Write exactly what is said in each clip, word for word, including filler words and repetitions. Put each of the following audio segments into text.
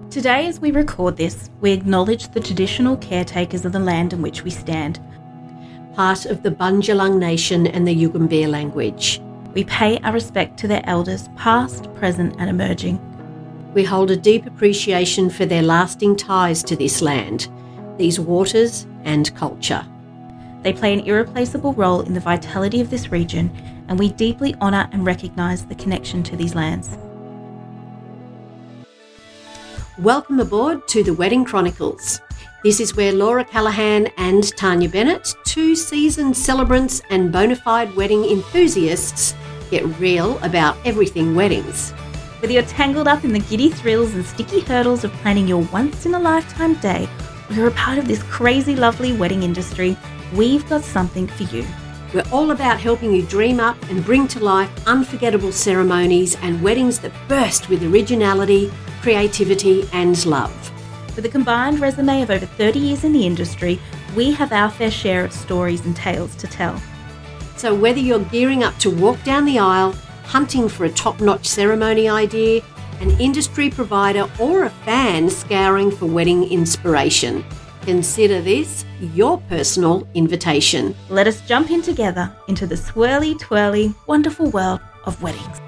Today, as we record this, we acknowledge the traditional caretakers of the land in which we stand, part of the Bundjalung Nation and the Yugambeh language. We pay our respect to their elders, past, present and emerging. We hold a deep appreciation for their lasting ties to this land, these waters and culture. They play an irreplaceable role in the vitality of this region, and we deeply honour and recognise the connection to these lands. Welcome aboard to the Wedding Chronicles. This is where Laura Callaghan and Tanya Bennett, two seasoned celebrants and bona fide wedding enthusiasts, get real about everything weddings. Whether you're tangled up in the giddy thrills and sticky hurdles of planning your once-in-a-lifetime day, or you're a part of this crazy, lovely wedding industry, we've got something for you. We're all about helping you dream up and bring to life unforgettable ceremonies and weddings that burst with originality, creativity and love. With a combined resume of over thirty years in the industry, we have our fair share of stories and tales to tell. So whether you're gearing up to walk down the aisle, hunting for a top-notch ceremony idea, an industry provider or a fan scouring for wedding inspiration, consider this your personal invitation. Let us jump in together into the swirly, twirly, wonderful world of weddings.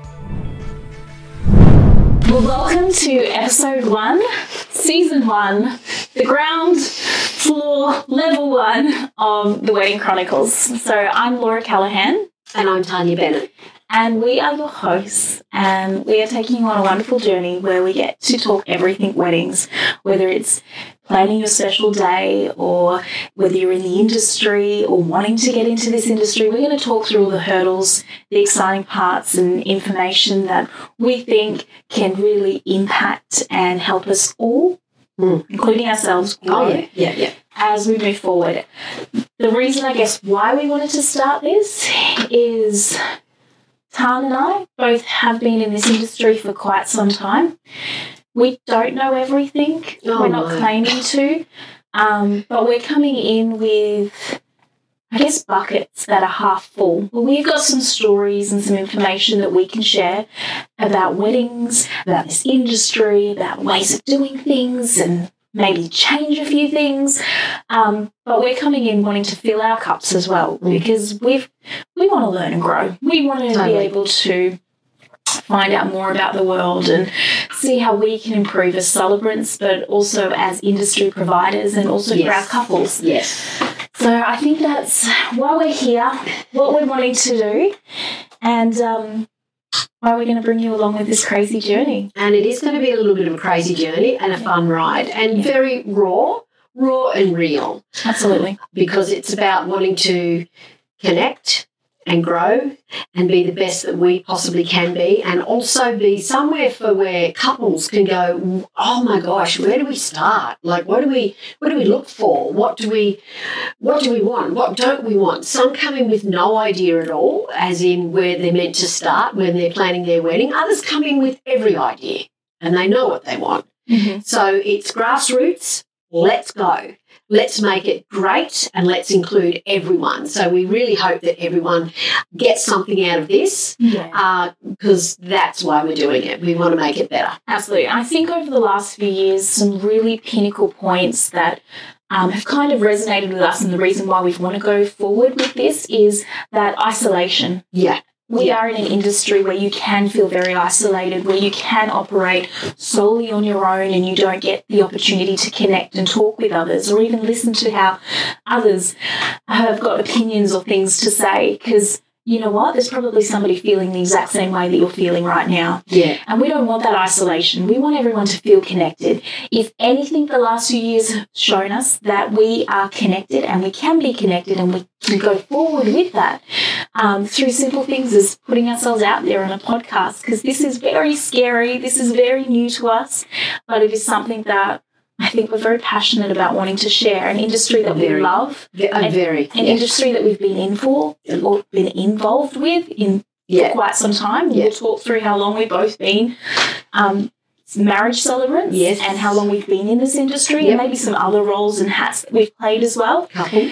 Well, welcome to episode one, season one, the ground floor, level one of the Wedding Chronicles. So I'm Laura Callaghan. And I'm Tanya Bennett. And we are your hosts, and we are taking you on a wonderful journey where we get to talk everything weddings, whether it's planning your special day or whether you're in the industry or wanting to get into this industry. We're going to talk through all the hurdles, the exciting parts and information that we think can really impact and help us all, mm. including ourselves, grow oh, yeah. Yeah, yeah. as we move forward. The reason, I guess, why we wanted to start this is Tan and I both have been in this industry for quite some time. We don't know everything. Oh, we're not no. claiming to, um, but we're coming in with, I guess, buckets that are half full. Well, we've got some stories and some information that we can share about weddings, about this industry, about ways of doing things and maybe change a few things. Um, but we're coming in wanting to fill our cups as well mm. because we've we want to learn and grow. We want to totally. be able to find out more about the world and see how we can improve as celebrants, but also as industry providers and also yes. for our couples. Yes. So I think that's why we're here, what we're wanting to do, and um, why we're going to bring you along with this crazy journey. And it is going to be a little bit of a crazy journey and a fun ride and yeah. very raw, raw and real. Absolutely. Because it's about wanting to connect and grow and be the best that we possibly can be, and also be somewhere for where couples can go, oh my gosh, where do we start? Like, what do we what do we look for? What do we what do we want? What don't we want? Some come in with no idea at all, as in where they're meant to start when they're planning their wedding. Others come in with every idea and they know what they want. Mm-hmm. So it's grassroots, let's go. Let's make it great and let's include everyone. So we really hope that everyone gets something out of this yeah. because uh, that's why we're doing it. We want to make it better. Absolutely. I think over the last few years, some really pinnacle points that um, have kind of resonated with us, and the reason why we want to go forward with this is that isolation. Yeah. We yeah. are in an industry where you can feel very isolated, where you can operate solely on your own and you don't get the opportunity to connect and talk with others or even listen to how others have got opinions or things to say, because you know what? There's probably somebody feeling the exact same way that you're feeling right now. Yeah. And we don't want that isolation. We want everyone to feel connected. If anything, the last few years have shown us that we are connected and we can be connected and we can go forward with that um, through simple things as putting ourselves out there on a podcast, because this is very scary. This is very new to us, but it is something that I think we're very passionate about wanting to share, an industry that very, we love, very, an, very, an yeah. industry that we've been in for or been involved with in yeah. for quite some time. Yeah. We'll talk through how long we've both been um, marriage celebrants yes. and how long we've been in this industry, yep. and maybe some other roles and hats that we've played as well. Couple.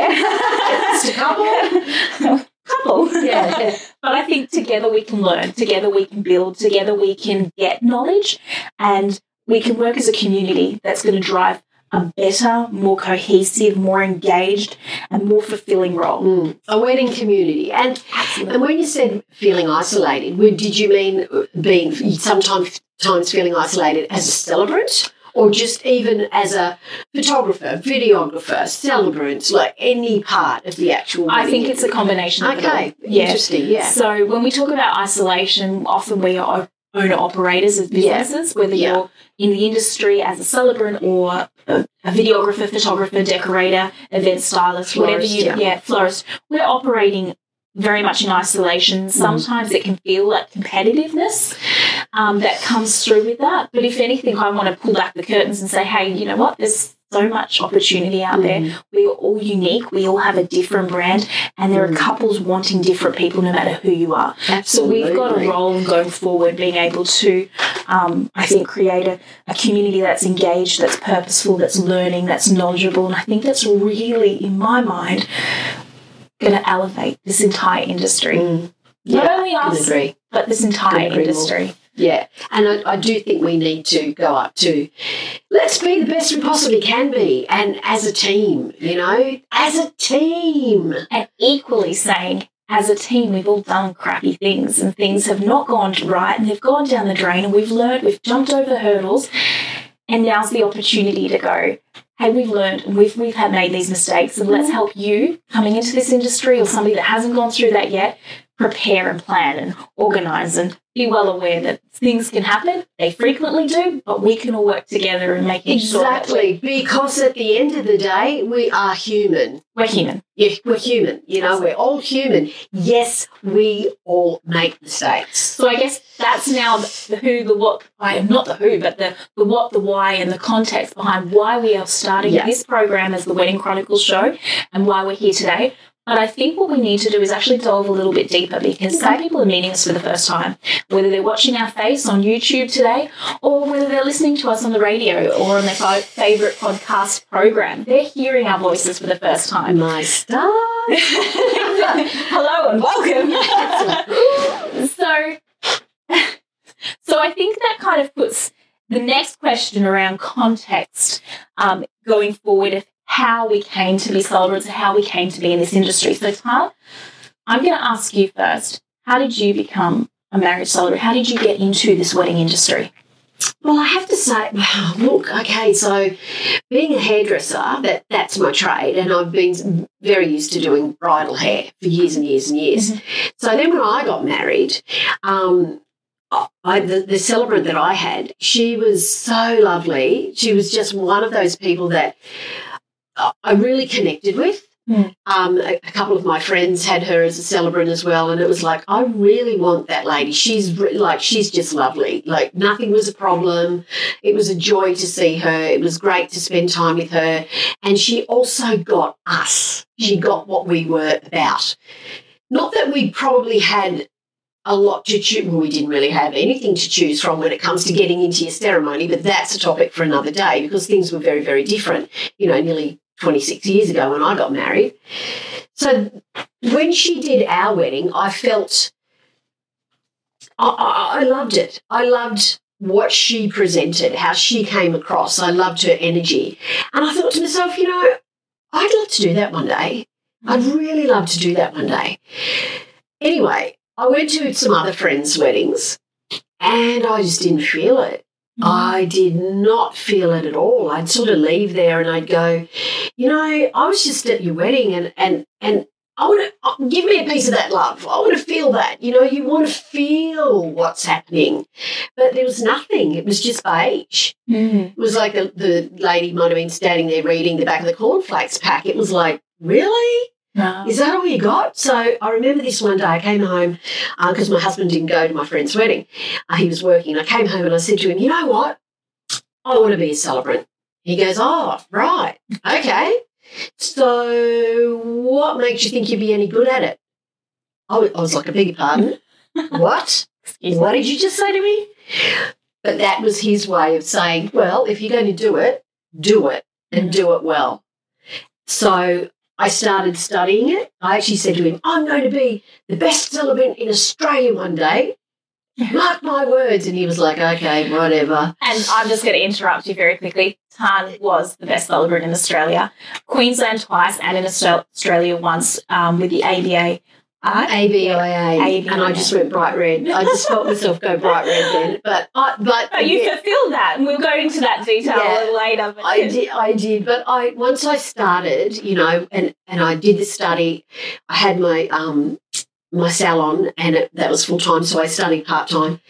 Yeah. Just a couple. Couple. Yeah, yeah. But I think together we can learn, together we can build, together we can get knowledge, and we can work as a community that's going to drive a better, more cohesive, more engaged, and more fulfilling role. Mm. A wedding community. And Absolutely. and when you said feeling isolated, did you mean being sometimes times feeling isolated as a celebrant, or just even as a photographer, videographer, celebrant, like any part of the actual wedding? I think it's a combination of Okay, it all. Yeah. Interesting, yeah. So when we talk about isolation, often we are owner-operators of businesses, Yeah. whether Yeah. you're in the industry as a celebrant or a, a videographer, photographer, decorator, event stylist, whatever Florist, you, yeah. yeah, florist. We're operating very much in isolation. Sometimes it can feel like competitiveness um, that comes through with that. But if anything, I want to pull back the curtains and say, hey, you know what? There's so much opportunity out there. Mm. We're all unique. We all have a different brand, and there are Mm. couples wanting different people no matter who you are. Absolutely. So we've got a role in going forward, being able to, um, I think, create a, a community that's engaged, that's purposeful, that's learning, that's knowledgeable. And I think that's really, in my mind, going to elevate this entire industry. Mm. Not Yeah, only I us, agree. but this entire Couldn't agree more. industry. Yeah, and I, I do think we need to go up to, let's be the best we possibly can be, and as a team, you know, as a team. And equally saying, as a team, we've all done crappy things and things have not gone right and they've gone down the drain and we've learned, we've jumped over hurdles, and now's the opportunity to go, hey, we've learned and we've, we've had made these mistakes, and let's help you coming into this industry or somebody that hasn't gone through that yet, prepare and plan and organise and be well aware that things can happen. They frequently do, but we can all work together and make sure that Exactly, because at the end of the day, we are human. we're human. Yeah, we're human, you know, we're all human. Yes, we all make mistakes. So I guess that's now the who, the what, I am not the who, but the, the what, the why, and the context behind why we are starting Yeah. this program as the Wedding Chronicles show and why we're here today. But I think what we need to do is actually delve a little bit deeper, because some Okay. people are meeting us for the first time, whether they're watching our face on YouTube today or whether they're listening to us on the radio or on their fa- favourite podcast program. They're hearing our voices for the first time. My star. Hello and welcome. so, so I think that kind of puts the next question around context um, going forward of how we came to be celebrants, how we came to be in this industry. So, Tara, I'm going to ask you first, how did you become a marriage celebrant? How did you get into this wedding industry? Well, I have to say, look, okay, so being a hairdresser, that, that's my trade, and I've been very used to doing bridal hair for years and years and years. Mhm. So then when I got married, um, I, the, the celebrant that I had, she was so lovely. She was just one of those people that I really connected with. Mm. Um, a, a couple of my friends had her as a celebrant as well, and it was like, I really want that lady. She's re- like, she's just lovely. Like, nothing was a problem. It was a joy to see her. It was great to spend time with her. And she also got us. She got what we were about. Not that we probably had a lot to choose. Well, we didn't really have anything to choose from when it comes to getting into your ceremony, but that's a topic for another day, because things were very, very different, you know, nearly twenty-six years ago when I got married. So when she did our wedding, I felt, I, I, I loved it. I loved what she presented, how she came across. I loved her energy. And I thought to myself, you know, I'd love to do that one day. I'd really love to do that one day. Anyway, I went to some other friends' weddings and I just didn't feel it. I did not feel it at all. I'd sort of leave there and I'd go, you know, I was just at your wedding and and and I want to give me a piece of that love. I want to feel that. You know, you want to feel what's happening. But there was nothing. It was just beige. Mm. It was like the, the lady might have been standing there reading the back of the cornflakes pack. It was like, really? No. Is that all you got? So I remember this one day. I came home because uh, my husband didn't go to my friend's wedding. Uh, he was working. I came home and I said to him, you know what? I want to be a celebrant. He goes, oh, right. Okay. So what makes you think you'd be any good at it? I was, I was like, I beg your pardon? What? Excuse What me. did you just say to me? But that was his way of saying, well, if you're going to do it, do it and do it well. So I started studying it. I actually said to him, I'm going to be the best celebrant in Australia one day. Mark my words. And he was like, okay, whatever. And I'm just going to interrupt you very quickly. Tan was the best celebrant in Australia, Queensland twice, and in Australia once um, with the A B A. Uh, A B I A, and I just went bright red. I just felt myself go bright red then. But I, but, but you yeah, fulfilled that, and we'll go into that detail Yeah, a little later. But I did, I did. But I once I started, you know, and, and I did the study. I had my um my salon, and it, that was full time, so I studied part time.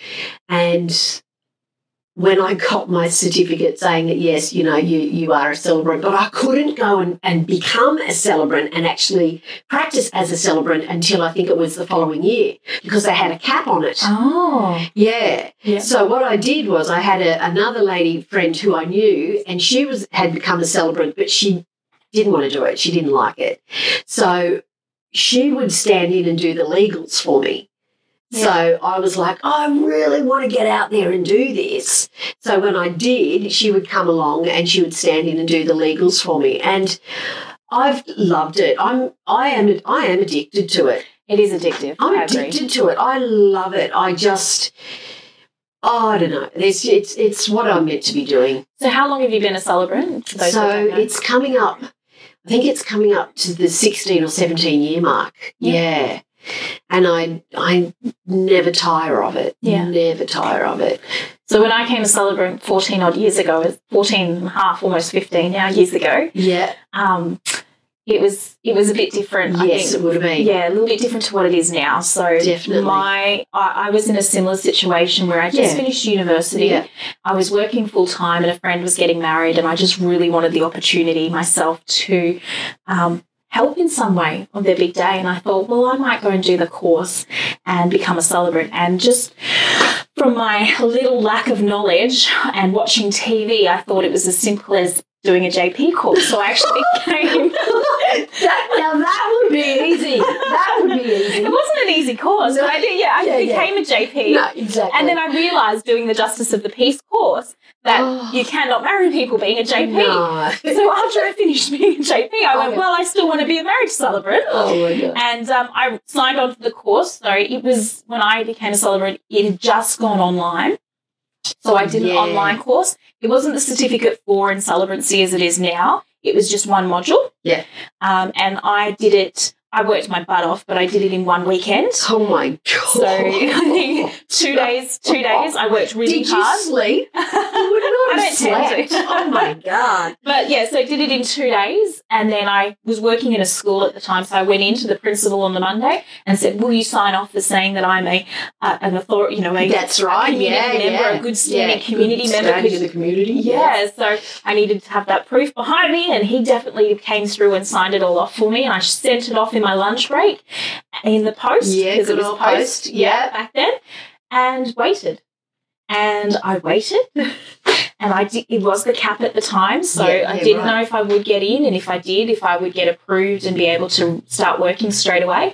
And when I got my certificate saying that, yes, you know, you, you are a celebrant, but I couldn't go and, and become a celebrant and actually practice as a celebrant until I think it was the following year because they had a cap on it. Oh. Yeah. Yeah. So what I did was I had a, another lady friend who I knew, and she was had become a celebrant, but she didn't want to do it. She didn't like it. So she would stand in and do the legals for me. Yeah. So I was like, I really want to get out there and do this. So when I did, she would come along and she would stand in and do the legals for me. And I've loved it. I'm I am I am addicted to it. It is addictive. I'm I agree. addicted to it. I love it. I just oh, I don't know. It's it's it's what I'm meant to be doing. So how long have you been a celebrant? For those who So don't know? it's coming up. I think it's coming up to the sixteen or seventeen year mark. Yeah. Yeah. And I I never tire of it. Yeah. Never tire of it. So when I came a celebrant fourteen odd years ago, fourteen and a half, almost fifteen now years ago, Yeah. um, it was it was a bit different. I Yes, think. it would have been. Yeah, a little bit different to what it is now. So Definitely. my I, I was in a similar situation where I just Yeah. finished university. Yeah. I was working full time and a friend was getting married, and I just really wanted the opportunity myself to um, help in some way on their big day. And I thought, well, I might go and do the course and become a celebrant. And just from my little lack of knowledge and watching T V, I thought it was as simple as doing a J P course. So I actually became... that, now that would be easy. That would be easy. It wasn't an easy course, but I did, yeah, I Yeah, became yeah. a J P. No, exactly. And then I realised doing the Justice of the Peace course that Oh. you cannot marry people being a J P. No. So after I finished being a J P, I went, Okay. well, I still want to be a marriage celebrant. Oh my God. And um, I signed on for the course. So it was, when I became a celebrant, it had just gone online. So I did Yeah. an online course. It wasn't the certificate for in celebrancy as it is now. It was just one module. Yeah. Um, and I did it, I worked my butt off, but I did it in one weekend. Oh my God. So I think two days, two days, I worked really Did you hard. sleep? You would not I have don't tend slept. to. Oh my God. But yeah, so I did it in two days, and then I was working in a school at the time, so I went in to the principal on the Monday and said, will you sign off as saying that I'm a uh, an authority, you know, a, That's a right. community Yeah, member, yeah. a good standing Yeah, community good member. standing in the community. Yeah, so I needed to have that proof behind me, and he definitely came through and signed it all off for me, and I sent it off in my lunch break in the post. Yeah, because it good was old post, post, yeah. back then, and waited. And I waited, and I did, it was the cap at the time, so Yeah, I yeah, didn't right. know if I would get in, and if I did, if I would get approved and be able to start working straight away.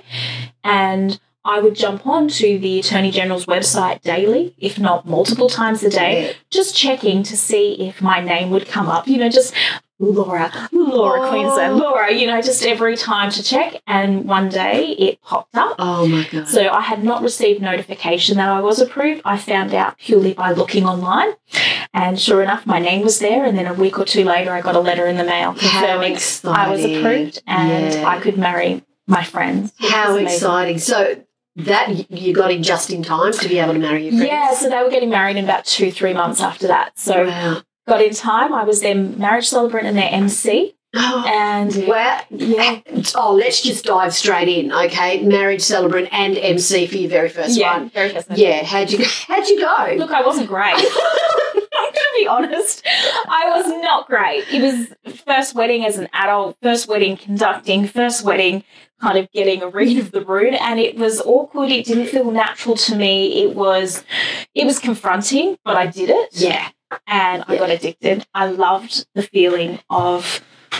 And I would jump on to the Attorney General's website daily, if not multiple times a day, Yeah. just checking to see if my name would come up, you know, just Laura, Laura Oh. Queensland, Laura, you know, just every time to check. And one day it popped up. Oh my God. So I had not received notification that I was approved. I found out purely by looking online. And sure enough, my name was there. And then a week or two later, I got a letter in the mail How confirming I was exciting. approved and Yeah. I could marry my friends. which How was amazing. exciting. So that you got in just in time to be able to marry your friends? Yeah, so they were getting married in about two, three months after that. So Wow. got in time. I was their marriage celebrant and their M C. Oh, And wow. yeah, Oh, let's just dive straight in, okay? Marriage celebrant and M C for your very first yeah, one. very first one. Yeah, how'd you how'd you go? Look, I wasn't great. I'm going to be honest. I was not great. It was first wedding as an adult, first wedding conducting, first wedding kind of getting a read of the room, and it was awkward. It didn't feel natural to me. It was, it was confronting, but I did it. Yeah. And I Yeah. got addicted. I loved the feeling of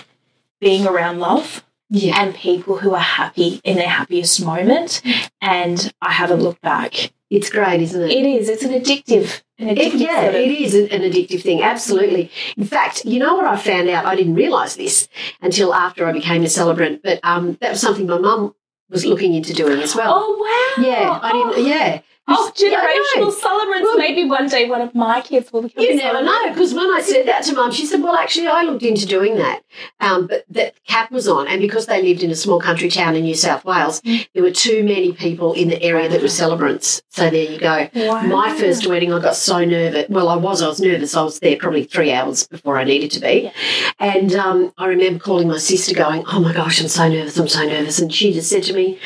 being around love. Yeah. And people who are happy in their happiest moment, and I haven't looked back. It's great, isn't it? It is. It's an addictive, an It- addictive yeah, sort of- it is an, an addictive thing, absolutely. In fact, you know what I found out? I didn't realise this until after I became a celebrant, but um, that was something my mum was looking into doing as well. Oh wow! Yeah, I didn't. Yeah, Oh, Yeah, I generational know. celebrants. Well, Maybe one day one of my kids will become You a never celebrant. know, because when I said that to Mum, she said, well, actually, I looked into doing that, um, but that cap was on, and because they lived in a small country town in New South Wales, there were too many people in the area that were celebrants. So there you go. Wow. My first wedding, I got so nervous. Well, I was, I was nervous. I was there probably three hours before I needed to be. Yeah. And um, I remember calling my sister going, oh, my gosh, I'm so nervous, I'm so nervous. And she just said to me,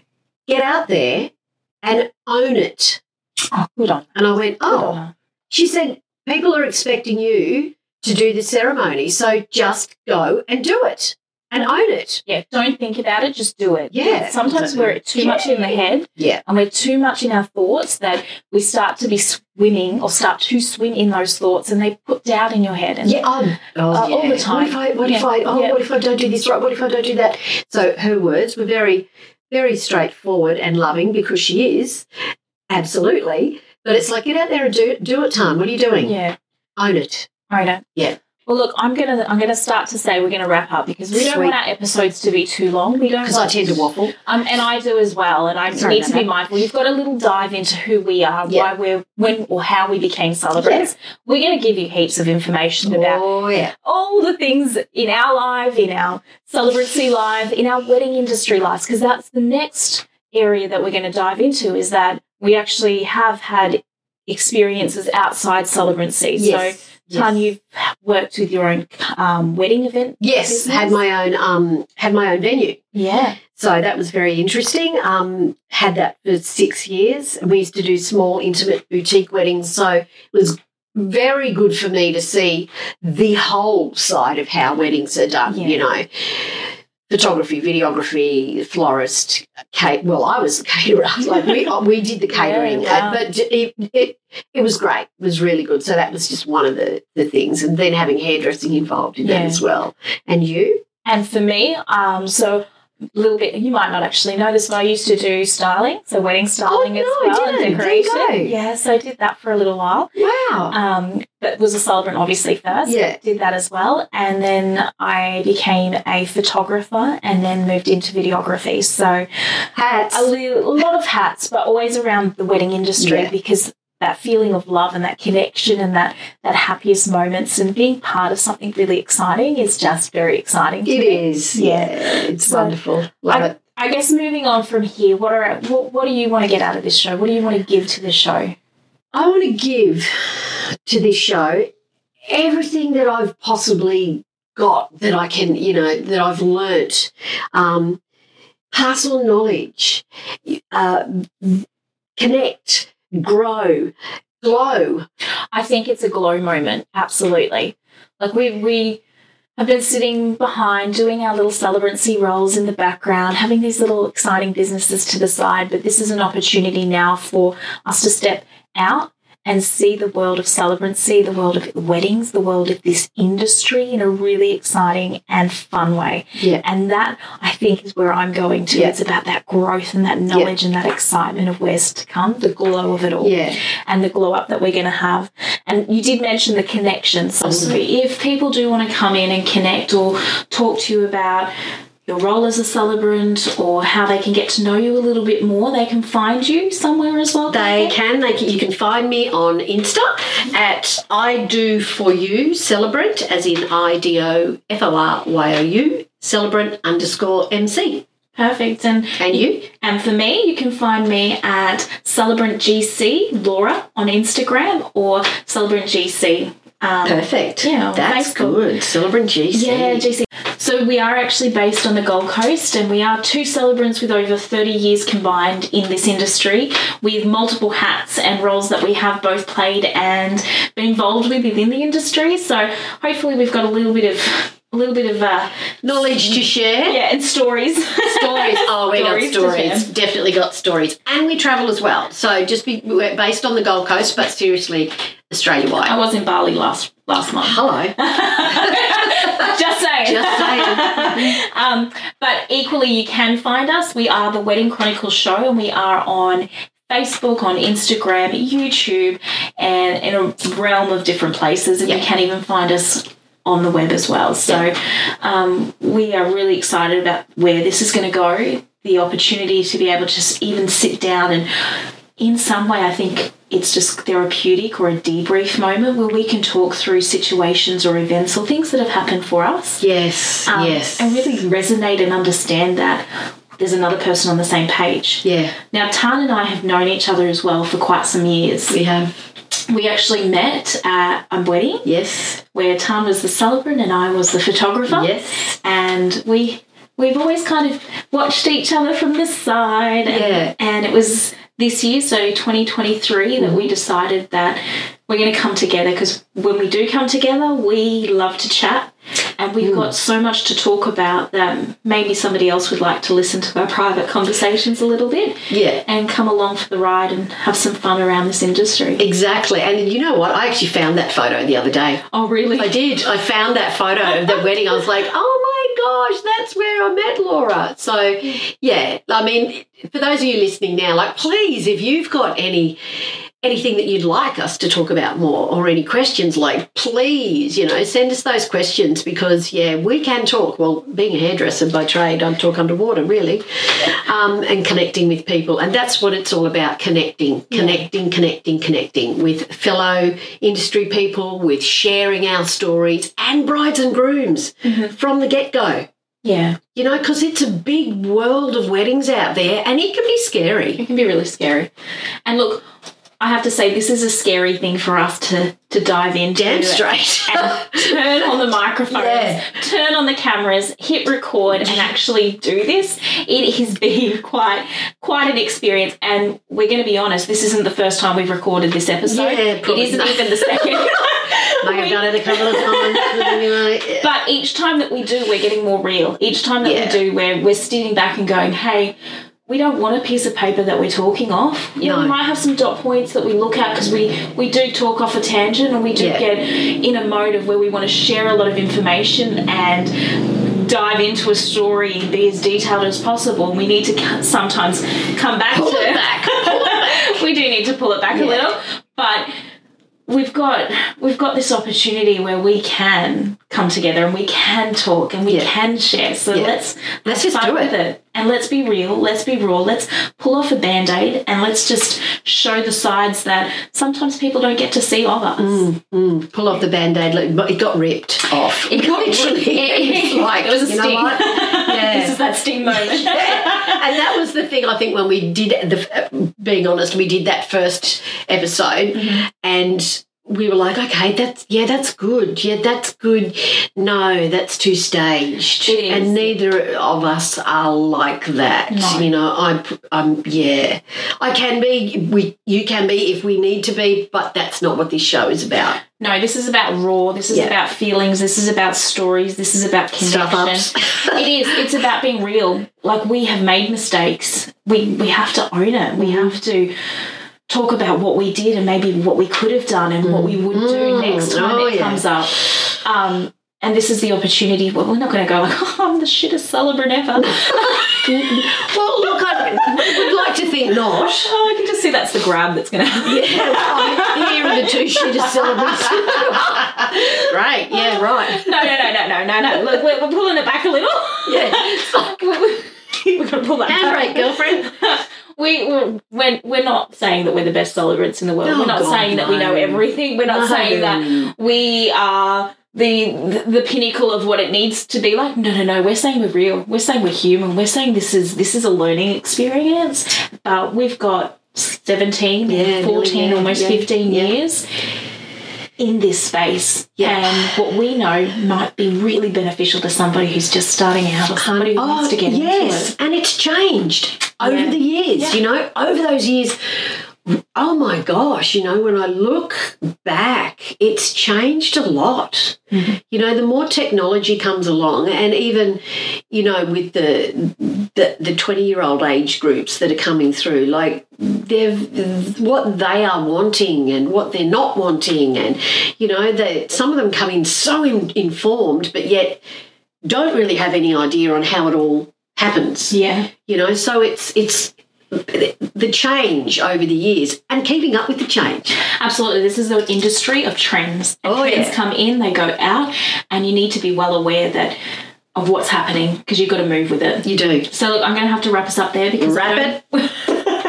get out there and own it. Oh, good on. And I went, Good on oh. her. She said, people are expecting you to do the ceremony, so just go and do it and own it. Yeah, don't think about it, just do it. Yeah. Sometimes we're too much in the head Yeah. and we're too much in our thoughts that we start to be swimming or start to swim in those thoughts and they put doubt in your head. And Yeah, oh, oh, Uh, yeah. all the time. What if I, what if Yeah, I, oh, yeah. what if I don't do this right? What if I don't do that? So her words were very, very straightforward and loving, because she is, absolutely. But it's like, get out there and do it, do it, Tan. What are you doing? yeah, Own it. I know. Yeah. Well, look, I'm gonna I'm gonna start to say we're gonna wrap up because we don't Sweet. want our episodes to be too long. We don't Because I tend to waffle. Um, and I do as well, and I Sorry need about to be that. mindful. You've got a little dive into who we are, Yeah. why we're, when or how we became celebrants. We're going to give you heaps of information about Oh, yeah. all the things in our life, in our celebrancy life, in our wedding industry lives, because that's the next area that we're going to dive into, is that we actually have had experiences outside celebrancy. Yes. So, Tan, Yes. you've worked with your own um, wedding event. Yes, business? had my own um had my own venue. Yeah. So that was very interesting. Um, had that for six years. We used to do small, intimate boutique weddings. So it was very good for me to see the whole side of how weddings are done, Yeah. you know. Photography, videography, florist, cake. Well, I was the caterer. Like we we did the catering, Yeah, wow. uh, but it, it it was great. It was really good. So that was just one of the, the things, and then having hairdressing involved in that Yeah. as well. And you? And for me, um, so a little bit, you might not actually know this, but I used to do styling, so wedding styling Oh, as no, I well, and didn't. There you decoration. go. Yes, I did that for a little while. Wow. Um, but was a celebrant obviously first. Yeah. Did that as well. And then I became a photographer and then moved into videography. So Hats. a, little, a lot of hats, but always around the wedding industry Yeah. because that feeling of love and that connection and that, that happiest moments and being part of something really exciting is just very exciting to It me. is. Yeah. Yeah. It's So, wonderful. Love I, it. I guess moving on from here, what are what, what do you want to get out of this show? What do you want to give to the show? I want to give to this show everything that I've possibly got, that I can, you know, that I've learnt. Um, pass on knowledge, uh, connect, grow, glow. I think it's a glow moment, absolutely. Like we we have been sitting behind doing our little celebrancy roles in the background, having these little exciting businesses to the side, but this is an opportunity now for us to step out and see the world of celebrancy, the world of weddings, the world of this industry in a really exciting and fun way. Yeah. And that, I think, is where I'm going to. Yeah. It's about that growth and that knowledge and that excitement of where's to come, the glow of it all. Yeah. And the glow up that we're going to have. And you did mention the connection. So if people do want to come in and connect or talk to you about your role as a celebrant or how they can get to know you a little bit more, they can find you somewhere as well. They can. They can. You can find me on Insta at I Do For You Celebrant, as in I D O F O R Y O U, celebrant underscore M C. Perfect. And And you? And for me, you can find me at Celebrant G C Laura on Instagram or Celebrant G C. Um, Perfect. Yeah, That's Facebook. good. Celebrant G C. Yeah, G C. So we are actually based on the Gold Coast and we are two celebrants with over thirty years combined in this industry with multiple hats and roles that we have both played and been involved with within the industry. So hopefully we've got a little bit of a little bit of uh, Knowledge to share. yeah, and stories. Stories. Oh, we Stories to got stories. share. Definitely got stories. And we travel as well. So just be we're based on the Gold Coast, but seriously, Australia wide. I was in Bali last last month. Hello. Just saying. Just saying. um, but equally, you can find us. We are the Wedding Chronicles Show, and we are on Facebook, on Instagram, YouTube, and in a realm of different places. And Yeah. you can even find us on the web as well. So um, we are really excited about where this is going to go, the opportunity to be able to s- even sit down and in some way, I think it's just therapeutic or a debrief moment where we can talk through situations or events or things that have happened for us. Yes, um, yes. And really resonate and understand that there's another person on the same page. Yeah. Now, Tan and I have known each other as well for quite some years. We have. We actually met at a wedding. Yes. Where Tan was the celebrant and I was the photographer. Yes. And we, we've always kind of watched each other from the side. And, Yeah. and it was this year, so twenty twenty-three, that we decided that we're going to come together, because when we do come together, we love to chat. And we've mm. got so much to talk about that maybe somebody else would like to listen to our private conversations a little bit. Yeah. And come along for the ride and have some fun around this industry. Exactly. And you know what? I actually found that photo the other day. Oh, really? I did. I found that photo of the wedding. I was like, oh, my gosh, that's where I met Laura. So, yeah, I mean, for those of you listening now, like, please, if you've got any... anything that you'd like us to talk about more, or any questions, like, please, you know, send us those questions, because, yeah, we can talk. Well, being a hairdresser by trade, I talk underwater, really, um, and connecting with people. And that's what it's all about, connecting, connecting, yeah. connecting, connecting with fellow industry people, with sharing our stories, and brides and grooms mm-hmm. from the get-go. Yeah. You know, because it's a big world of weddings out there, and it can be scary. It can be really scary. And look, I have to say, this is a scary thing for us to, to dive into. Damn straight. And turn on the microphones, yeah. turn on the cameras, hit record, and actually do this. It has been quite quite an experience. And we're going to be honest, this isn't the first time we've recorded this episode. Yeah, it isn't not. even the second. May have done it a couple of times. Anyway. But each time that we do, we're getting more real. Each time that yeah. we do, we're, we're sitting back and going, hey, we don't want a piece of paper that we're talking off. You no. know, we might have some dot points that we look at, because we, we do talk off a tangent, and we do yeah. get in a mode of where we want to share a lot of information and dive into a story and be as detailed as possible. We need to sometimes come back pull to it back. Pull it back. We do need to pull it back yeah. a little, but we've got we've got this opportunity where we can come together and we can talk and we yeah. can share. So yeah. let's let's just do with it. it. And let's be real, let's be raw, let's pull off a Band-Aid, and let's just show the sides that sometimes people don't get to see of us. Mm, mm. Pull off the Band-Aid. It got ripped off. It got literally. It, it, like, it was a you sting. Know what? Yeah. This is that sting moment. yeah. And that was the thing, I think, when we did, the, being honest, we did that first episode mm-hmm. and we were like, okay, that's, yeah, that's good. Yeah, that's good. No, that's too staged. It is. And neither of us are like that. No. You know, I'm, I'm, yeah. I can be, we, you can be if we need to be, but that's not what this show is about. No, this is about raw. This is yeah. about feelings. This is about stories. This is about connection. It is. It's about being real. Like, we have made mistakes. We, we have to own it. We have to talk about what we did and maybe what we could have done and mm. what we would do mm. next time oh, it yeah. comes up. Um, and this is the opportunity. Well, we're not going to go like, oh, I'm the shittest celebrant ever. Well, look, I would like to think not. Oh, I can just see that's the grab that's going to happen. Yeah, well, here are the two shittest celebrants. Right, yeah, right. No, no, no, no, no, no, no. Look, we're, we're pulling it back a little. Yeah. We're going to pull that back. Handbrake, Right, girlfriend. We, we're, we're, we're not saying that we're the best celebrants in the world. Oh, we're not God, saying no. that we know everything. We're not no. saying that we are the, the the pinnacle of what it needs to be like. No, no, no. We're saying we're real. We're saying we're human. We're saying this is this is a learning experience. But we've got seventeen, yeah, fourteen, yeah, almost yeah, fifteen yeah. years in this space. Yeah. And what we know might be really beneficial to somebody who's just starting out or somebody who oh, wants to get yes. into it. And it's changed over yeah. the years, yeah. you know, over those years. Oh, my gosh, you know, when I look back, it's changed a lot. Mm-hmm. You know, the more technology comes along, and even, you know, with the the, the twenty-year-old age groups that are coming through, like, they've what they are wanting and what they're not wanting, and, you know, they, some of them come in so in, informed, but yet don't really have any idea on how it all happens. Yeah. You know, so it's it's the change over the years and keeping up with the change. Absolutely. This is an industry of trends. And oh, trends yeah. come in, they go out, and you need to be well aware that of what's happening because you've got to move with it. You do. So, look, I'm going to have to wrap us up there because Wrap I don't, it.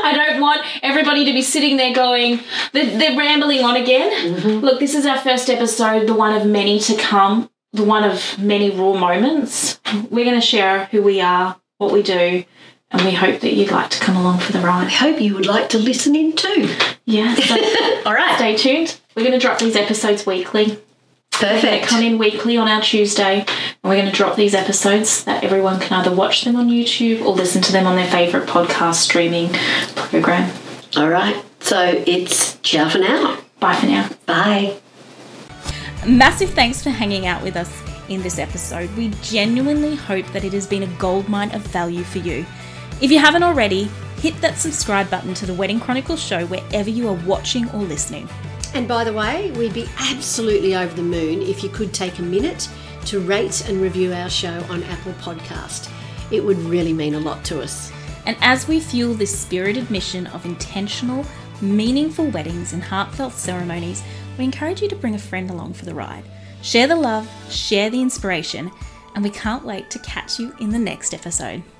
I don't want everybody to be sitting there going, they're, they're rambling on again. Mm-hmm. Look, this is our first episode, the one of many to come, the one of many raw moments. We're going to share who we are, what we do, and we hope that you'd like to come along for the ride. I hope you would like to listen in too. Yeah. So all right. Stay tuned. We're going to drop these episodes weekly. Perfect. They come in weekly on our Tuesday, and we're going to drop these episodes that everyone can either watch them on YouTube or listen to them on their favourite podcast streaming program. All right. So it's ciao for now. Bye for now. Bye. Massive thanks for hanging out with us in this episode. We genuinely hope that it has been a goldmine of value for you. If you haven't already, hit that subscribe button to the Wedding Chronicles show wherever you are watching or listening. And by the way, we'd be absolutely over the moon if you could take a minute to rate and review our show on Apple Podcast. It would really mean a lot to us. And as we fuel this spirited mission of intentional, meaningful weddings and heartfelt ceremonies, we encourage you to bring a friend along for the ride. Share the love, share the inspiration, and we can't wait to catch you in the next episode.